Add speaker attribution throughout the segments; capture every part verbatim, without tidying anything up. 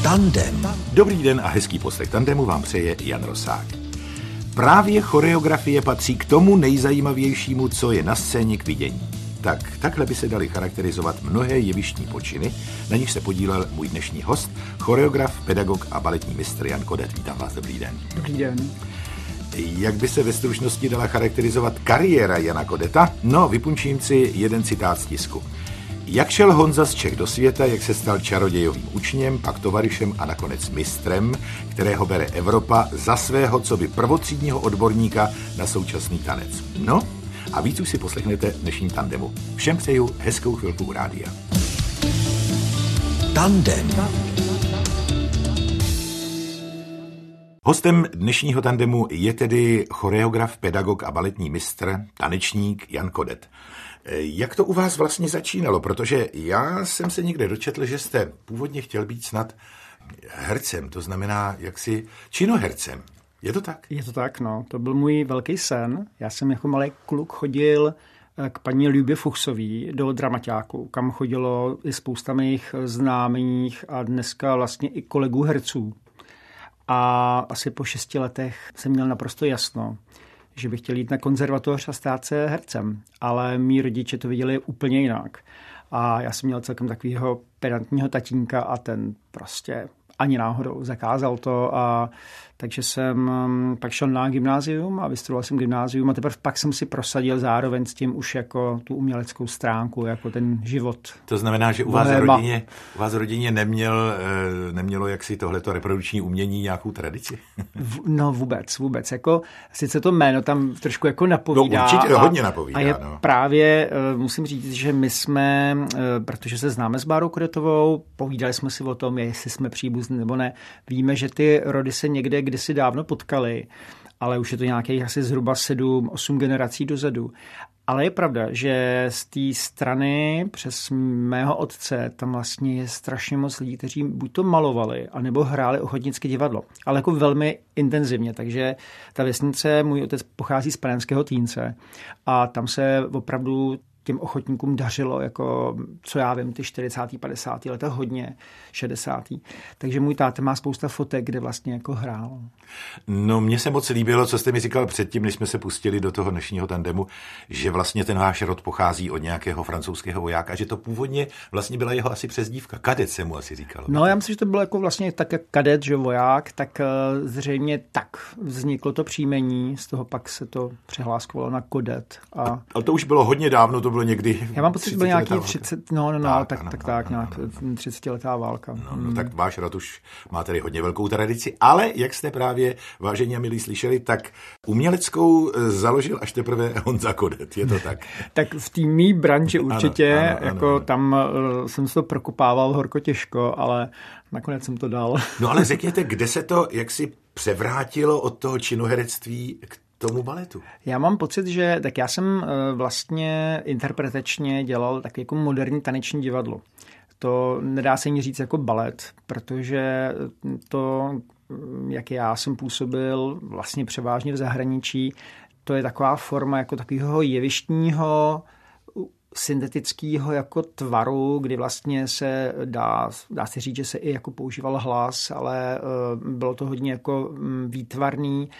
Speaker 1: Tandem. Dobrý den a hezký poslech Tandemu vám přeje Jan Rosák. Právě choreografie patří k tomu nejzajímavějšímu, co je na scéně k vidění. Tak takhle by se dali charakterizovat mnohé jevištní počiny, na nich se podílel můj dnešní host, choreograf, pedagog a baletní mistr Jan Kodet. Vítám vás, dobrý den.
Speaker 2: Dobrý den.
Speaker 1: Jak by se ve stručnosti dala charakterizovat kariéra Jana Kodeta? No, vypunčím si jeden citát z tisku. Jak šel Honza z Čech do světa, jak se stal čarodějovým učněm, pak tovaryšem a nakonec mistrem, kterého bere Evropa za svého coby prvotřídního odborníka na současný tanec. No, a víc už si poslechnete v dnešním Tandemu. Všem přeju hezkou chvilku u rádia. Tandem. Hostem dnešního Tandemu je tedy choreograf, pedagog a baletní mistr, tanečník Jan Kodet. Jak to u vás vlastně začínalo? Protože já jsem se někde dočetl, že jste původně chtěl být snad hercem, to znamená jaksi činohercem. Je to tak?
Speaker 2: Je to tak, no. To byl můj velký sen. Já jsem jako malý kluk chodil k paní Ljubě Fuchsový do dramaťáku, kam chodilo i spousta mých známých a dneska vlastně i kolegů herců. A asi po šesti letech jsem měl naprosto jasno, že bych chtěl jít na konzervatoř a stát se hercem. Ale mý rodiče to viděli úplně jinak. A já jsem měl celkem takového pedantního tatínka a ten prostě ani náhodou zakázal to. A takže jsem pak šel na gymnázium a vystudoval jsem gymnázium a teprve pak jsem si prosadil zároveň s tím už jako tu uměleckou stránku, jako ten život.
Speaker 1: To znamená, že u vás v rodině, u vás v rodině neměl, nemělo jaksi tohleto reprodukční umění nějakou tradici?
Speaker 2: No vůbec, vůbec. Jako, sice to jméno tam trošku jako napovídá.
Speaker 1: No určitě a, hodně napovídá.
Speaker 2: A je
Speaker 1: no.
Speaker 2: právě, musím říct, že my jsme, protože se známe s Bárou Kodetovou, povídali jsme si o tom, jestli jsme příbuzní nebo ne. Víme, že ty rody se někde kdysi dávno potkali, ale už je to nějakých asi zhruba sedm, osm generací dozadu. Ale je pravda, že z té strany přes mého otce tam vlastně je strašně moc lidí, kteří buď to malovali, anebo hráli ochotnické divadlo. Ale jako velmi intenzivně, takže ta vesnice, můj otec pochází z Panenského Týnce a tam se opravdu těm ochotníkům dařilo, jako, co já vím, ty čtyřicátá padesátá leta hodně, šedesátá Takže můj táta má spousta fotek, kde vlastně jako hrál.
Speaker 1: No, mně se moc líbilo, co jste mi říkal předtím, než jsme se pustili do toho dnešního tandemu, že vlastně ten váš rod pochází od nějakého francouzského vojáka, že to původně vlastně byla jeho asi přezdívka. Kadet se mu asi říkalo.
Speaker 2: No, já myslím, že to bylo jako vlastně tak jak kadet, že voják, tak zřejmě tak vzniklo to příjmení, z toho pak se to přehláskovalo na Kodet. A... A,
Speaker 1: ale to už bylo hodně dávno, to bylo někdy.
Speaker 2: Já mám pocit, že byl nějaký třicet, no, no, no, tak, tak,
Speaker 1: ano,
Speaker 2: tak, tak
Speaker 1: ano,
Speaker 2: nějak
Speaker 1: ano.
Speaker 2: třicetiletá válka.
Speaker 1: No, no, tak váš rod už má tedy hodně velkou tradici, ale jak jste právě, vážení a milí, slyšeli, tak uměleckou založil až teprve Honza Kodet, je to tak?
Speaker 2: Tak v té mý branži určitě,
Speaker 1: ano, ano,
Speaker 2: jako
Speaker 1: ano.
Speaker 2: Tam uh, jsem se to prokopával horko těžko, ale nakonec jsem to dal.
Speaker 1: No ale řekněte, kde se to jaksi převrátilo od toho činoherectví k tomu baletu?
Speaker 2: Já mám pocit, že tak já jsem vlastně interpretačně dělal tak jako moderní taneční divadlo. To nedá se ani říct jako balet, protože to, jak já jsem působil vlastně převážně v zahraničí, to je taková forma jako takového jevištního syntetického jako tvaru, kdy vlastně se dá, dá se říct, že se i jako používal hlas, ale bylo to hodně jako výtvarný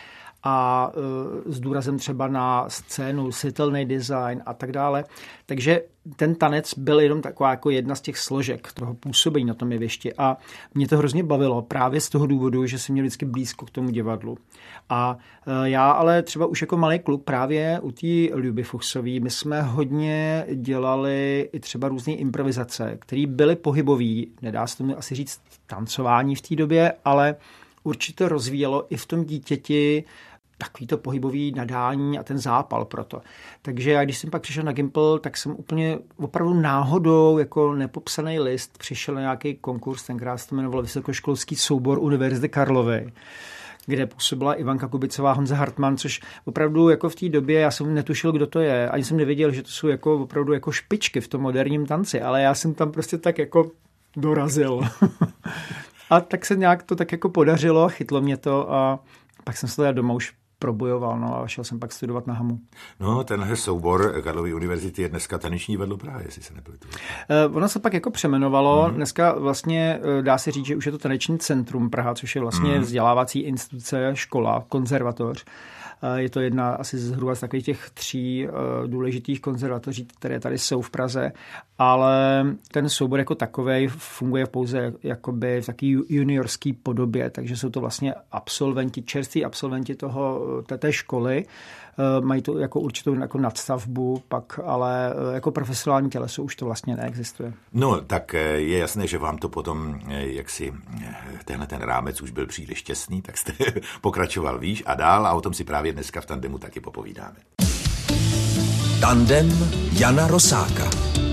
Speaker 2: a s důrazem třeba na scénu, světelný design a tak dále. Takže ten tanec byl jenom taková jako jedna z těch složek toho působení na tom jevišti a mě to hrozně bavilo právě z toho důvodu, že jsem měl vždycky blízko k tomu divadlu. A já ale třeba už jako malý kluk právě u té Ljuby Fuchsový, my jsme hodně dělali i třeba různé improvizace, které byly pohybové, nedá se tomu asi říct tancování v té době, ale určitě rozvíjelo i v tom dítěti takový to pohybový nadání a ten zápal pro to. Takže já, když jsem pak přišel na Gimpl, tak jsem úplně opravdu náhodou, jako nepopsaný list, přišel na nějaký konkurs, tenkrát se to jmenovalo Vysokoškolský soubor Univerzity Karlovy, kde působila Ivanka Kubicová, Honza Hartmann, což opravdu jako v té době já jsem netušil, kdo to je, ani jsem nevěděl, že to jsou jako opravdu jako špičky v tom moderním tanci, ale já jsem tam prostě tak jako dorazil. A tak se nějak to tak jako podařilo, chytlo mě to a pak jsem se to doma už probojoval, no a šel jsem pak studovat na Hamu.
Speaker 1: No, tenhle soubor Karlovy univerzity je dneska taneční divadlo Praha, jestli se nepletu.
Speaker 2: Uh, ono se pak jako přeměnovalo. Mm. Dneska vlastně uh, dá se říct, že už je to taneční centrum Praha, což je vlastně mm. vzdělávací instituce, škola, konzervatoř. Je to jedna asi zhruba z takových těch tří uh, důležitých konzervatoří, které tady jsou v Praze, ale ten soubor jako takovej funguje pouze jakoby v taký juniorský podobě, takže jsou to vlastně absolventi, čerství absolventi toho, té, té školy, uh, mají to jako určitou jako nadstavbu, pak ale uh, jako profesionální těleso už to vlastně neexistuje.
Speaker 1: No, tak je jasné, že vám to potom, jak si tenhle ten rámec už byl příliš těsný, tak jste pokračoval výš a dál a o tom si právě dneska v Tandemu taky popovídáme.
Speaker 3: Tandem Jana Rosáka.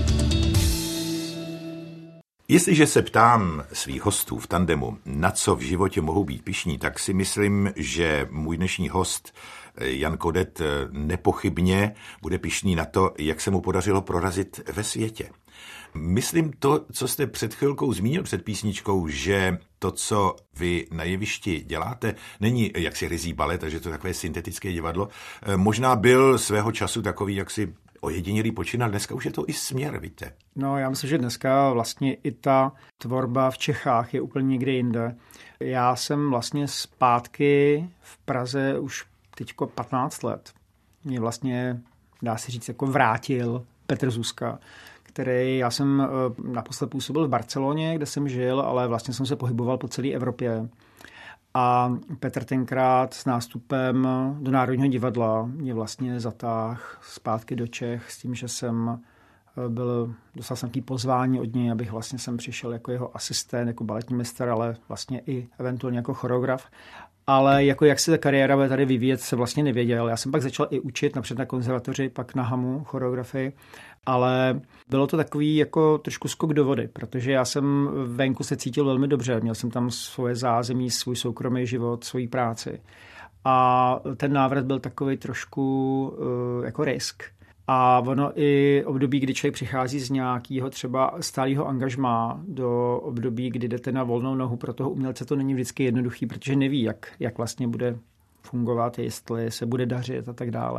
Speaker 1: Jestliže se ptám svých hostů v Tandemu, na co v životě mohou být pyšní, tak si myslím, že můj dnešní host Jan Kodet nepochybně bude pyšný na to, jak se mu podařilo prorazit ve světě. Myslím to, co jste před chvilkou zmínil před písničkou, že to, co vy na jevišti děláte, není jaksi ryzí balet, takže to je takové syntetické divadlo. Možná byl svého času takový jaksi ojedinělý počin, ale dneska už je to i směr, víte.
Speaker 2: No, já myslím, že dneska vlastně i ta tvorba v Čechách je úplně někde jinde. Já jsem vlastně zpátky v Praze už teďko patnáct let. Mě vlastně, dá se říct, jako vrátil Petr Zuzka, který, já jsem naposled působil v Barceloně, kde jsem žil, ale vlastně jsem se pohyboval po celé Evropě. A Petr tenkrát s nástupem do Národního divadla mě vlastně zatáhl zpátky do Čech s tím, že jsem byl, dostal jsem takové pozvání od něj, abych vlastně sem přišel jako jeho asistent, jako baletní mistr, ale vlastně i eventuálně jako choreograf. Ale jako jak se ta kariéra bude tady vyvíjet, se vlastně nevěděl. Já jsem pak začal i učit napřed na konzervatoři, pak na Hamu choreografii, ale bylo to takový jako trošku skok do vody, protože já jsem venku se cítil velmi dobře. Měl jsem tam svoje zázemí, svůj soukromý život, svoji práci. A ten návrat byl takový trošku uh, jako risk. A ono i období, kdy člověk přichází z nějakého třeba stálého angažmá do období, kdy jdete na volnou nohu, pro toho umělce to není vždycky jednoduchý, protože neví, jak, jak vlastně bude fungovat, jestli se bude dařit a tak dále.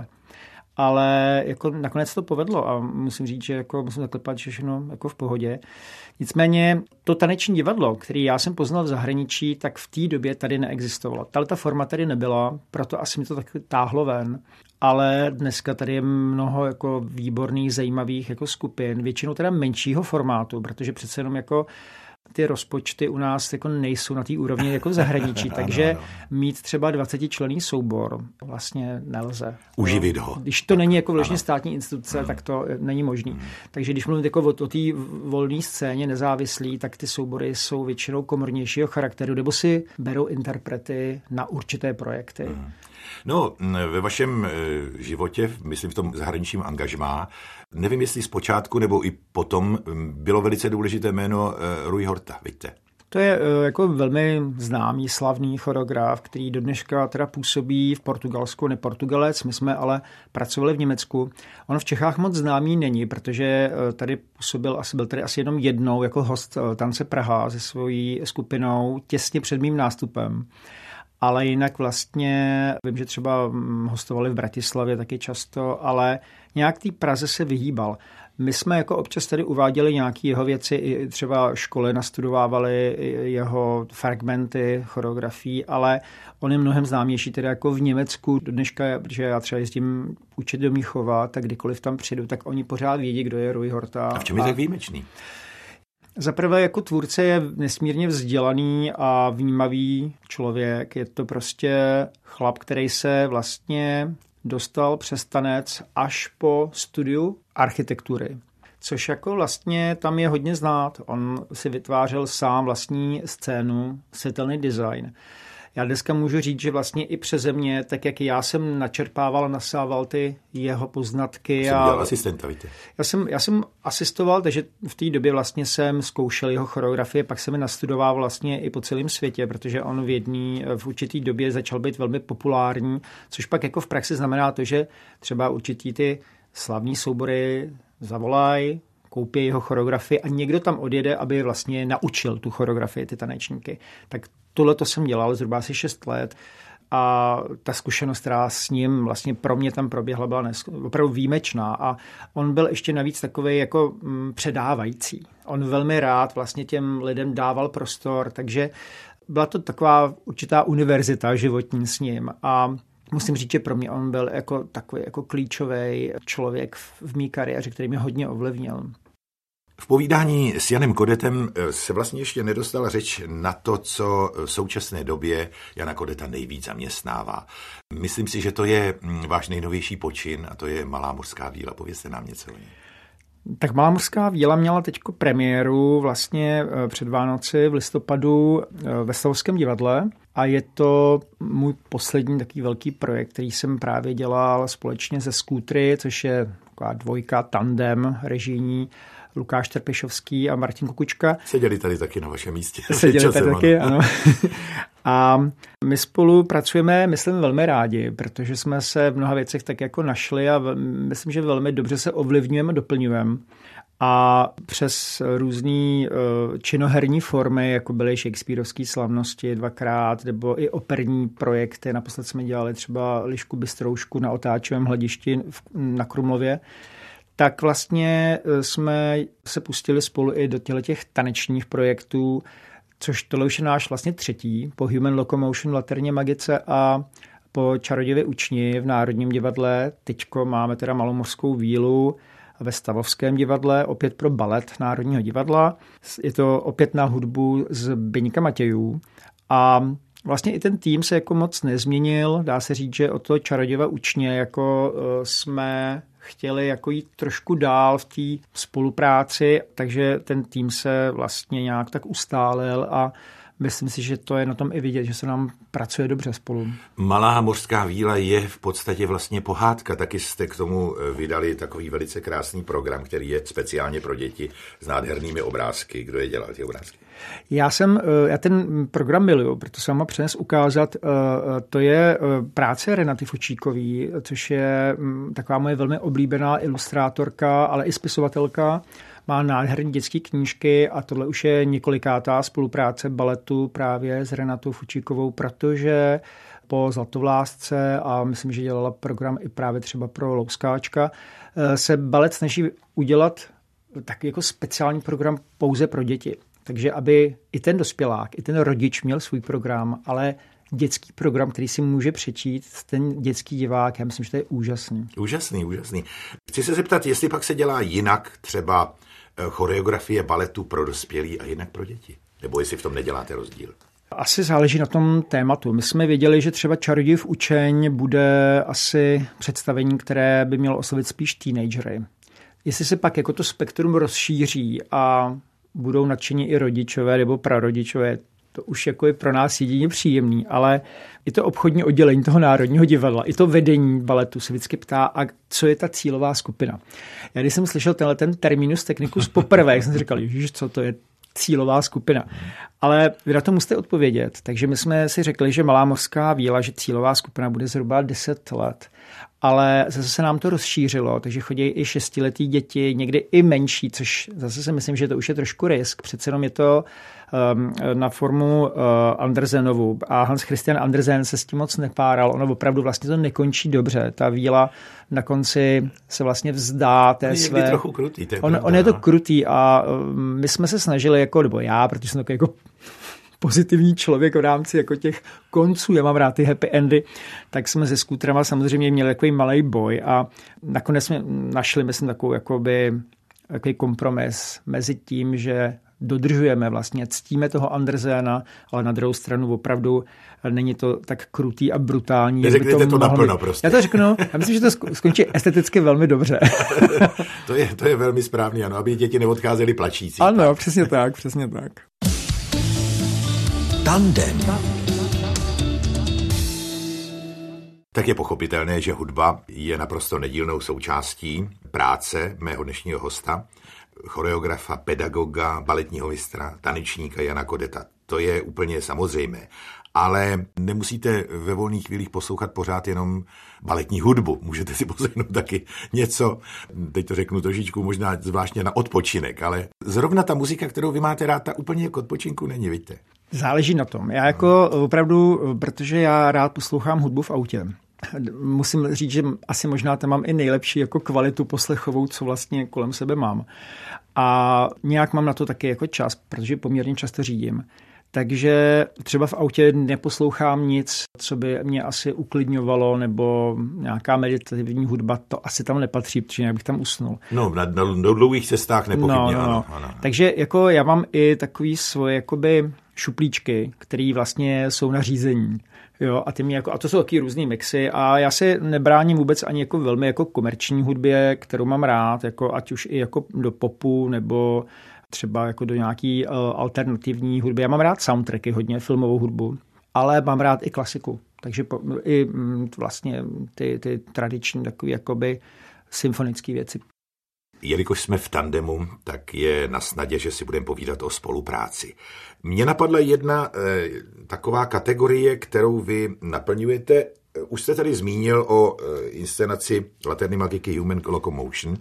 Speaker 2: Ale jako nakonec to povedlo a musím říct, že jako musím zaklepat, že všechno jako v pohodě. Nicméně to taneční divadlo, který já jsem poznal v zahraničí, tak v té době tady neexistovalo. Tahle ta forma tady nebyla, proto asi mi to tak táhlo ven. Ale dneska tady je mnoho jako výborných, zajímavých jako skupin, většinou teda menšího formátu, protože přece jenom jako ty rozpočty u nás jako nejsou na té úrovni jako v zahraničí, takže ano, ano. Mít třeba dvacetičlenný soubor vlastně nelze.
Speaker 1: Uživit ho.
Speaker 2: Když to není jako vložně státní instituce, hmm. tak to není možný. Hmm. Takže když mluvím jako o, o té volné scéně nezávislý, tak ty soubory jsou většinou komornějšího charakteru, nebo si berou interprety na určité projekty. Hmm.
Speaker 1: No, ve vašem životě, myslím v tom zahraničním angažmá, nevím, jestli zpočátku nebo i potom bylo velice důležité jméno Rui Horta, víte?
Speaker 2: To je jako velmi známý, slavný choreograf, který do dneška teda působí v Portugalsku, ne Portugalec, my jsme ale pracovali v Německu. On v Čechách moc známý není, protože tady působil, asi byl tady asi jenom jednou jako host Tance Praha se svojí skupinou těsně před mým nástupem. Ale jinak vlastně, vím, že třeba hostovali v Bratislavě taky často, ale nějak té Praze se vyhýbal. My jsme jako občas tady uváděli nějaké jeho věci, i třeba školy nastudovávali jeho fragmenty choreografií, ale on je mnohem známější tedy jako v Německu do dneška, protože já třeba jezdím učit do Míchova, tak kdykoliv tam přijdu, tak oni pořád vědí, kdo je Rui Horta.
Speaker 1: A v čem je tak výjimečný?
Speaker 2: Za prvé jako tvůrce je nesmírně vzdělaný a vnímavý člověk. Je to prostě chlap, který se vlastně dostal přes tanec až po studiu architektury. Což jako vlastně tam je hodně znát. On si vytvářel sám vlastní scénu, světelný design. Já dneska můžu říct, že vlastně i přeze mě, tak jak já jsem načerpával a nasával ty jeho poznatky.
Speaker 1: Jsem dělal asistenta, víte?
Speaker 2: Já jsem, já jsem asistoval, takže v té době vlastně jsem zkoušel jeho choreografie, pak jsem je nastudoval vlastně i po celém světě, protože on v jedný, v určitý době začal být velmi populární, což pak jako v praxi znamená to, že třeba určitý ty slavní soubory zavolají, koupí jeho choreografii a někdo tam odjede, aby vlastně naučil tu choreografii, ty tanečníky. Tak tohle to jsem dělal zhruba asi šest let a ta zkušenost, která s ním vlastně pro mě tam proběhla, byla opravdu výjimečná a on byl ještě navíc takový jako předávající. On velmi rád vlastně těm lidem dával prostor, takže byla to taková určitá univerzita životní s ním a musím říct, že pro mě on byl jako takový jako klíčový člověk v mý kariéře, který mě hodně ovlivnil.
Speaker 1: V povídání s Janem Kodetem se vlastně ještě nedostala řeč na to, co v současné době Jana Kodeta nejvíc zaměstnává. Myslím si, že to je váš nejnovější počin a to je Malá mořská víla. Povězte nám něco o ní.
Speaker 2: Tak Malá mořská víla měla teďko premiéru vlastně před Vánoci v listopadu ve Stavovském divadle a je to můj poslední takový velký projekt, který jsem právě dělal společně se Skútry, což je taková dvojka, tandem režijní, Lukáš Trpišovský a Martin Kukučka.
Speaker 1: Seděli tady taky na vašem místě.
Speaker 2: Seděli tady taky, ano. A my spolu pracujeme, myslím, velmi rádi, protože jsme se v mnoha věcech tak jako našli a myslím, že velmi dobře se ovlivňujeme, doplňujeme. A přes různý uh, činoherní formy, jako byly Shakespeareovské slavnosti dvakrát, nebo i operní projekty, naposled jsme dělali třeba Lišku Bystroušku na otáčivém hledišti na Krumlově, tak vlastně jsme se pustili spolu i do těch tanečních projektů, což tohle už je náš vlastně třetí, po Human Locomotion v Laterně Magice a po Čarodějově učni v Národním divadle. Teďko máme teda Malou mořskou vílu ve Stavovském divadle, opět pro balet Národního divadla. Je to opět na hudbu z Zbyňka Matějů a vlastně i ten tým se jako moc nezměnil. Dá se říct, že od toho Čarodějova učně jako jsme chtěli jako jít trošku dál v té spolupráci, takže ten tým se vlastně nějak tak ustálil a myslím si, že to je na tom i vidět, že se nám pracuje dobře spolu.
Speaker 1: Malá mořská víla je v podstatě vlastně pohádka. Taky jste k tomu vydali takový velice krásný program, který je speciálně pro děti s nádhernými obrázky. Kdo je dělal ty obrázky?
Speaker 2: Já jsem, já ten program miluju, proto jsem vám přines ukázat. To je práce Renaty Fučíkový, což je taková moje velmi oblíbená ilustrátorka, ale i spisovatelka. Má nádherné dětské knížky a tohle už je několikátá spolupráce baletu právě s Renatou Fučíkovou, protože po Zlatovlásce a myslím, že dělala program i právě třeba pro Louskáčka, se balet snaží udělat taky jako speciální program pouze pro děti. Takže aby i ten dospělák, i ten rodič měl svůj program, ale dětský program, který si může přečíst ten dětský divák, já myslím, že to je úžasný.
Speaker 1: Úžasný, úžasný. Chci se zeptat, jestli pak se dělá jinak třeba choreografie baletu pro dospělí a jinak pro děti? Nebo jestli v tom neděláte rozdíl?
Speaker 2: Asi záleží na tom tématu. My jsme věděli, že třeba Čarodějův učeň bude asi představení, které by mělo oslovit spíš teenagery. Jestli se pak jako to spektrum rozšíří a budou nadšení i rodičové nebo prarodičové, to už jako je pro nás jedině příjemný, ale i to obchodní oddělení toho Národního divadla, i to vedení baletu se vždycky ptá, a co je ta cílová skupina. Já když jsem slyšel tenhle ten terminus technicus poprvé, jak jsem si říkal, ježiš, co to je cílová skupina. Ale vy na to musíte odpovědět. Takže my jsme si řekli, že Malá mořská víla, že cílová skupina bude zhruba deset let. Ale zase se nám to rozšířilo, takže chodí i šestiletí děti, někdy i menší, což zase si myslím, že to už je trošku risk. Přece jenom je to um, na formu uh, Andersenovu a Hans Christian Andersen se s tím moc nepáral. Ono opravdu vlastně to nekončí dobře. Ta víla na konci se vlastně vzdá té
Speaker 1: on je
Speaker 2: své...
Speaker 1: trochu krutý. To je
Speaker 2: on, on je to krutý a um, my jsme se snažili, jako, nebo já, protože jsem takový jako pozitivní člověk v rámci jako těch konců, já mám rád ty happy endy, tak jsme se Skútrama samozřejmě měli takový malej boj a nakonec jsme našli, myslím, takovou jakoby, takový kompromis mezi tím, že dodržujeme vlastně, ctíme toho Andersena, ale na druhou stranu opravdu není to tak krutý a brutální.
Speaker 1: Neřekněte to, to naplno prostě.
Speaker 2: Já to řeknu, já myslím, že to skončí esteticky velmi dobře.
Speaker 1: to, je, to je velmi správný, ano, aby děti neodcházely plačící.
Speaker 2: Ano, tak. přesně tak, přesně tak.
Speaker 3: Tandem.
Speaker 1: Tak je pochopitelné, že hudba je naprosto nedílnou součástí práce mého dnešního hosta, choreografa, pedagoga, baletního mistra, tanečníka Jana Kodeta. To je úplně samozřejmé. Ale nemusíte ve volných chvílích poslouchat pořád jenom baletní hudbu. Můžete si poslechnout taky něco, teď to řeknu trošičku možná zvláštně na odpočinek, ale zrovna ta muzika, kterou vy máte rád, ta úplně k odpočinku není, vidíte?
Speaker 2: Záleží na tom. Já jako opravdu, protože já rád poslouchám hudbu v autě. Musím říct, že asi možná tam mám i nejlepší jako kvalitu poslechovou, co vlastně kolem sebe mám. A nějak mám na to taky jako čas, protože poměrně často řídím. Takže třeba v autě neposlouchám nic, co by mě asi uklidňovalo, nebo nějaká meditativní hudba, to asi tam nepatří, protože jinak bych tam usnul.
Speaker 1: No, na, na, na dlouhých cestách nepochybně,
Speaker 2: no, no.
Speaker 1: ano, ano.
Speaker 2: Takže jako já mám i takový svoje jakoby šuplíčky, které vlastně jsou na řízení. Jo, a, ty mě jako, a to jsou taky různý mixy a já si nebráním vůbec ani jako velmi jako komerční hudbě, kterou mám rád, jako ať už i jako do popu nebo třeba jako do nějaký uh, alternativní hudby. Já mám rád soundtracky, hodně filmovou hudbu, ale mám rád i klasiku. Takže po, i mm, vlastně ty, ty tradiční takové jakoby symfonické věci.
Speaker 1: Jelikož jsme v tandemu, tak je na snadě, že si budeme povídat o spolupráci. Mně napadla jedna e, taková kategorie, kterou vy naplňujete. Už jste tady zmínil o e, inscenaci Laterny magiky Human Locomotion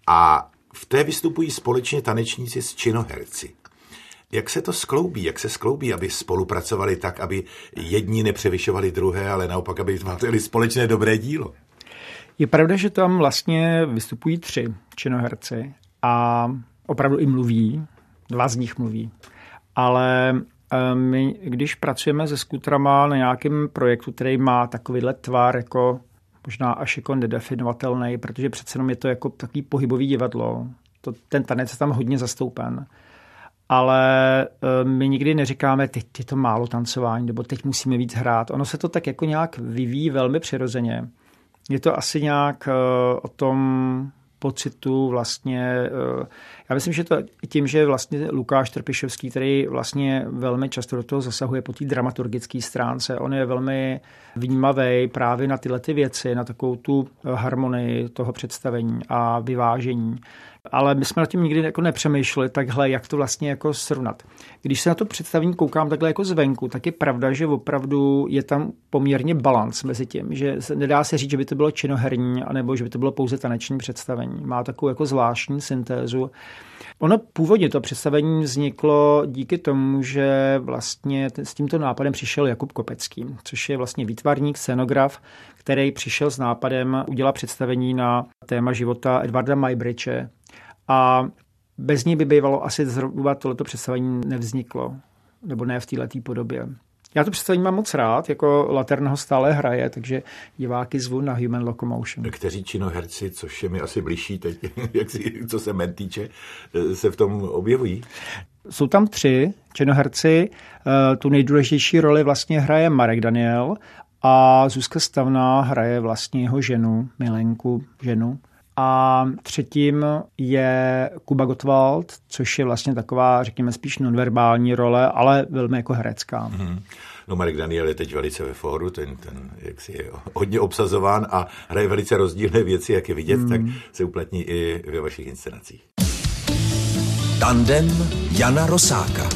Speaker 1: a v té vystupují společně tanečníci s činoherci. Jak se to skloubí? Jak se skloubí, aby spolupracovali tak, aby jedni nepřevyšovali druhé, ale naopak, aby vytvářeli společné dobré dílo?
Speaker 2: Je pravda, že tam vlastně vystupují tři činoherci a opravdu i mluví, dva z nich mluví. Ale my, když pracujeme se skutrama na nějakém projektu, který má takovýhle tvar, jako možná až jako nedefinovatelný, protože přece jenom je to jako takový pohybový divadlo. To, ten tanec je tam hodně zastoupen. Ale my nikdy neříkáme, teď je to málo tancování, nebo teď musíme víc hrát. Ono se to tak jako nějak vyvíjí velmi přirozeně. Je to asi nějak o tom pocitu vlastně, já myslím, že to tím, že vlastně Lukáš Trpišovský, který vlastně velmi často do toho zasahuje po té dramaturgické stránce, on je velmi vnímavý právě na tyhle ty věci, na takovou tu harmonii toho představení a vyvážení. Ale my jsme na tím nikdy jako nepřemýšleli takhle, jak to vlastně jako srovnat. Když se na to představení koukám takhle jako zvenku, tak je pravda, že opravdu je tam poměrně balans mezi tím, že se, nedá se říct, že by to bylo činoherní, anebo že by to bylo pouze taneční představení. Má takovou jako zvláštní syntézu. Ono původně to představení vzniklo díky tomu, že vlastně s tímto nápadem přišel Jakub Kopecký, což je vlastně výtvarník, scenograf, který přišel s nápadem udělat představení na téma života Edvarda Muybridge. A bez ní by bývalo asi zhruba tohleto představení nevzniklo, nebo ne v této podobě. Já to představení mám moc rád, jako Laterna ho stále hraje, takže diváky zvu na Human Locomotion.
Speaker 1: Kteří činoherci, což je mi asi blížší teď, jak si, co se men týče, se v tom objevují?
Speaker 2: Jsou tam tři činoherci, tu nejdůležitější roli vlastně hraje Marek Daniel a Zuzka Stavná hraje vlastně jeho ženu, milenku, ženu. A třetím je Kuba Gottwald, což je vlastně taková, řekněme, spíš nonverbální role, ale velmi jako herecká. Mm-hmm.
Speaker 1: No, Marek Daniel je teď velice ve fóru, ten, ten jaksi je hodně obsazován a hraje velice rozdílné věci, jak je vidět, mm. tak se uplatní i ve vašich inscenacích.
Speaker 3: Tandem Jana Rosáka.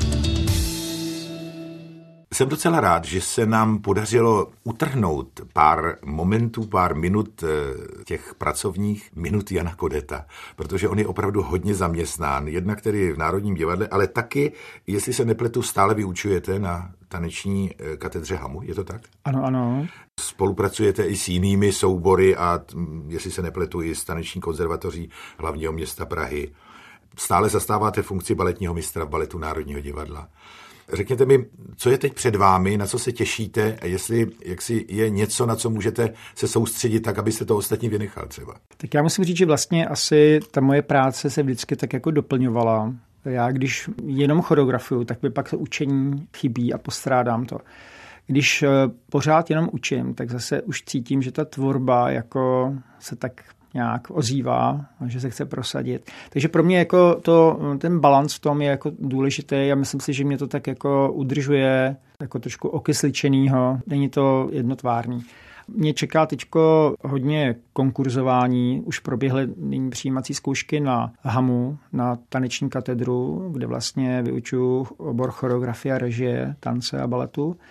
Speaker 1: Jsem docela rád, že se nám podařilo utrhnout pár momentů, pár minut těch pracovních minut Jana Kodeta, protože on je opravdu hodně zaměstnán, jednak tedy v Národním divadle, ale taky, jestli se nepletu, stále vyučujete na taneční katedře Hamu, je to tak?
Speaker 2: Ano, ano.
Speaker 1: Spolupracujete i s jinými soubory a jestli se nepletu i s taneční konzervatoří hlavního města Prahy. Stále zastáváte funkci baletního mistra v baletu Národního divadla. Řekněte mi, co je teď před vámi, na co se těšíte a jestli jaksi je něco, na co můžete se soustředit tak, abyste to ostatní vynechal třeba.
Speaker 2: Tak já musím říct, že vlastně asi ta moje práce se vždycky tak jako doplňovala. Já když jenom choreografuju, tak mi pak to učení chybí a postrádám to. Když pořád jenom učím, tak zase už cítím, že ta tvorba jako se tak nějak ozývá, že se chce prosadit. Takže pro mě jako to, ten balans v tom je jako důležitý a myslím si, že mě to tak jako udržuje jako trošku okysličenýho. Není to jednotvárný. Mě čeká teďko hodně konkurzování. Už proběhly nyní přijímací zkoušky na Hamu, na taneční katedru, kde vlastně vyučuju obor choreografie a režie, tance a baletu.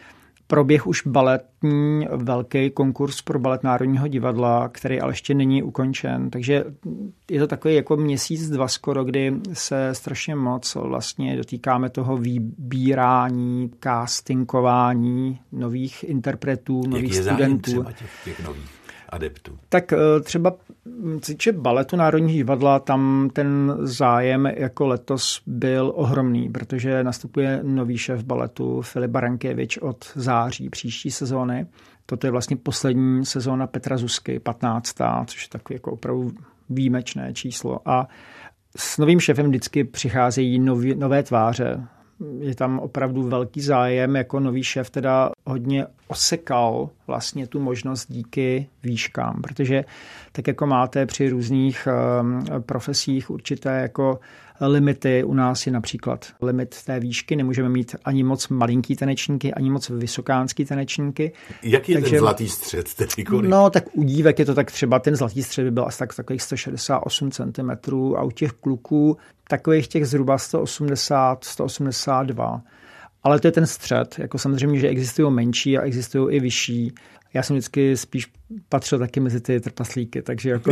Speaker 2: proběh už baletní velký konkurs pro balet Národního divadla, který ale ještě není ukončen. Takže je to takový jako měsíc, dva skoro, kdy se strašně moc vlastně dotýkáme toho vybírání, castingování nových interpretů, nových
Speaker 1: Jak je
Speaker 2: studentů.
Speaker 1: Zájem třeba těch, těch nových adeptů?
Speaker 2: Tak třeba co týče baletu Národního divadla, tam ten zájem jako letos byl ohromný, protože nastupuje nový šéf baletu Filip Barankiewicz od září příští sezóny. Toto je vlastně poslední sezóna Petra Zuzky, patnáctá, což je takový jako opravdu výjimečné číslo. A s novým šéfem vždycky přicházejí nový, nové tváře. Je tam opravdu velký zájem, jako nový šéf teda hodně osekal vlastně tu možnost díky výškám, protože tak jako máte při různých um, profesích určité jako limity, u nás je například limit té výšky, nemůžeme mít ani moc malinký tanečníky, ani moc vysokánský tanečníky.
Speaker 1: Jaký je
Speaker 2: Takže,
Speaker 1: ten zlatý střed? Tedy kolik?
Speaker 2: No tak u dívek je to tak třeba, ten zlatý střed by byl asi tak takových sto šedesát osm centimetrů a u těch kluků takových těch zhruba sto osmdesát, sto osmdesát dva. Ale to je ten střed. Jako samozřejmě, že existují menší a existují i vyšší. Já jsem vždycky spíš patřil taky mezi ty trpaslíky, takže jako...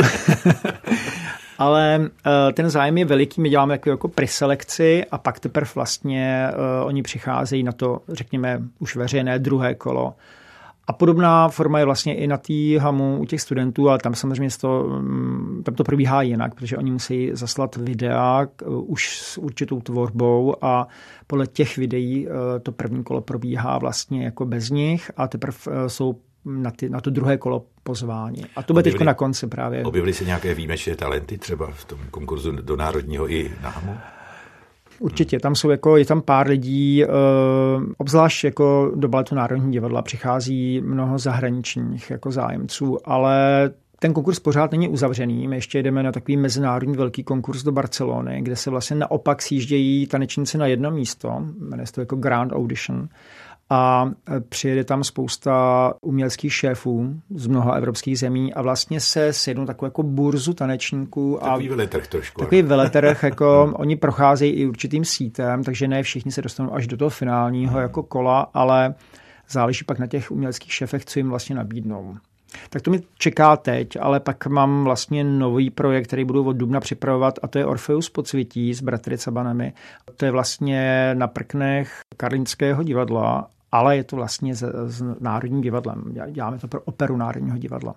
Speaker 2: Ale ten zájem je veliký, my děláme takovou jako preselekci a pak teprve vlastně uh, oni přicházejí na to, řekněme, už veřejné druhé kolo. A podobná forma je vlastně i na té hamu u těch studentů, ale tam samozřejmě to, tam to probíhá jinak, protože oni musí zaslat videa už s určitou tvorbou a podle těch videí to první kolo probíhá vlastně jako bez nich a teprve jsou na, ty, na to druhé kolo pozvání. A to bude teď na konci právě.
Speaker 1: Objevily se nějaké výjimečné talenty třeba v tom konkurzu do národního i na hamu?
Speaker 2: Určitě, tam jsou jako, je tam pár lidí, e, obzvlášť jako do baletu Národního divadla přichází mnoho zahraničních jako zájemců, ale ten konkurs pořád není uzavřený. My ještě jdeme na takový mezinárodní velký konkurs do Barcelony, kde se vlastně naopak sjíždějí tanečníci na jedno místo, jmenuje se to jako Grand Audition. A přijede tam spousta uměleckých šéfů z mnoha evropských zemí a vlastně se sjednou takovou jako burzu tanečníků.
Speaker 1: Takový veletrh trošku.
Speaker 2: Takový veletrh, jako oni procházejí i určitým sítem, takže ne všichni se dostanou až do toho finálního jako kola, ale záleží pak na těch uměleckých šéfech, co jim vlastně nabídnou. Tak to mi čeká teď, ale pak mám vlastně nový projekt, který budu od dubna připravovat a to je Orfeus podsvětí s bratry Cabanemi. To je vlastně na prknech Karlínského divadla, ale je to vlastně s, s Národním divadlem. Děláme to pro operu Národního divadla.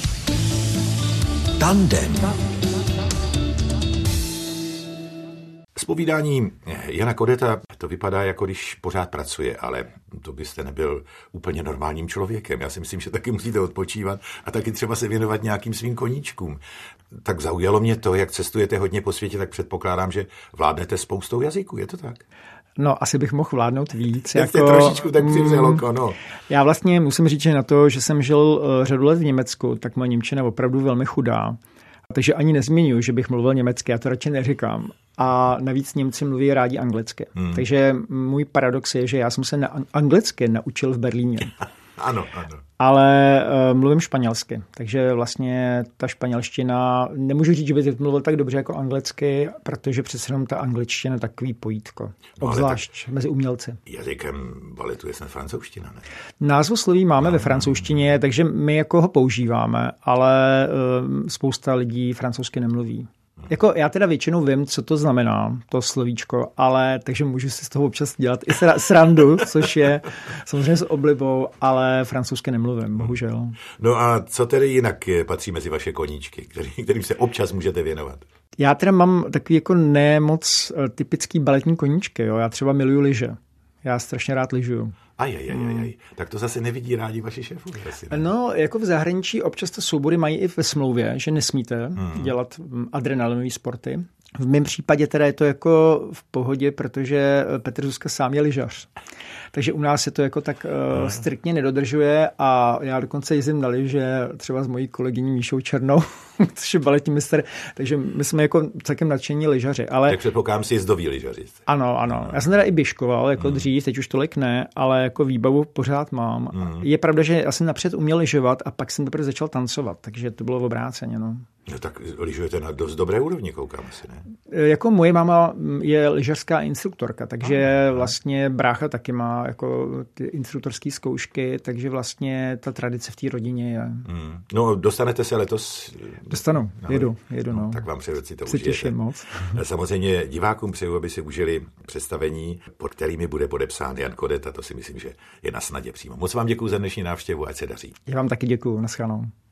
Speaker 3: Tandem.
Speaker 1: Zpovídání Jana Kodeta to vypadá, jako když pořád pracuje, ale to byste nebyl úplně normálním člověkem. Já si myslím, že taky musíte odpočívat a taky třeba se věnovat nějakým svým koníčkům. Tak zaujalo mě to, jak cestujete hodně po světě, tak předpokládám, že vládnete spoustou jazyků, je to tak?
Speaker 2: No, asi bych mohl vládnout víc.
Speaker 1: Jak
Speaker 2: jako,
Speaker 1: jste trošičku tak přivřelo kono.
Speaker 2: Já vlastně musím říct, že na to, že jsem žil uh, řadu let v Německu, tak moje němčina je opravdu velmi chudá. Takže ani nezmiňuji, že bych mluvil německy, já to radši neříkám. A navíc Němci mluví rádi anglicky. Hmm. Takže můj paradox je, že já jsem se na anglicky naučil v Berlíně.
Speaker 1: Ano, ano.
Speaker 2: Ale uh, mluvím španělsky, takže vlastně ta španělština, nemůžu říct, že bych mluvil tak dobře jako anglicky, protože přece jenom ta angličtina je takový pojítko, obzvlášť mezi umělci.
Speaker 1: Jazykem baletu je snad francouzština, ne?
Speaker 2: Názvosloví máme no, ve francouzštině, takže my jako ho používáme, ale uh, spousta lidí francouzsky nemluví. Jako já teda většinou vím, co to znamená, to slovíčko, ale takže můžu si z toho občas dělat i srandu, což je samozřejmě s oblibou, ale francouzsky nemluvím, bohužel.
Speaker 1: No a co tedy jinak patří mezi vaše koníčky, který, kterým se občas můžete věnovat?
Speaker 2: Já teda mám takový jako nemoc typický baletní koníčky, jo. Já třeba miluju lyže. Já strašně rád lyžuju.
Speaker 1: Ajajajaj, mm. tak to zase nevidí rádi vaši šéfové.
Speaker 2: No, jako v zahraničí občas to soubory mají i ve smlouvě, že nesmíte mm. dělat adrenalinové sporty. V mém případě teda je to jako v pohodě, protože Petr Zuzka sám je lyžař. Takže u nás se to jako tak uh, striktně nedodržuje a já dokonce jezdím na lyže třeba s mojí kolegyní Míšou Černou, což je baletní mistr, takže my jsme jako celkem nadšení lyžaři. Ale...
Speaker 1: Tak předpokládám si jezdoví lyžaři.
Speaker 2: Ano, ano. Já jsem teda i běžkoval jako mm. dřív, teď už tolik ne, ale jako výbavu pořád mám. Mm. Je pravda, že já jsem napřed uměl lyžovat a pak jsem teprve začal tancovat, takže to bylo obráceně, no.
Speaker 1: No tak lyžujete na dost dobré úrovni, koukám si, ne?
Speaker 2: Jako moje máma je lyžařská instruktorka, takže vlastně brácha taky má má jako ty instruktorské zkoušky, takže vlastně ta tradice v té rodině je.
Speaker 1: Hmm. No, dostanete se letos?
Speaker 2: Dostanu, jedu, jedu, no.
Speaker 1: no. Tak vám přeju, si to
Speaker 2: Se
Speaker 1: užijete.
Speaker 2: těším moc.
Speaker 1: Samozřejmě divákům přeju, aby si užili představení, pod kterými bude podepsán Jan Kodeta, to si myslím, že je na snadě přímo. Moc vám děkuji za dnešní návštěvu, ať se daří.
Speaker 2: Já vám taky děkuji, naschledanou.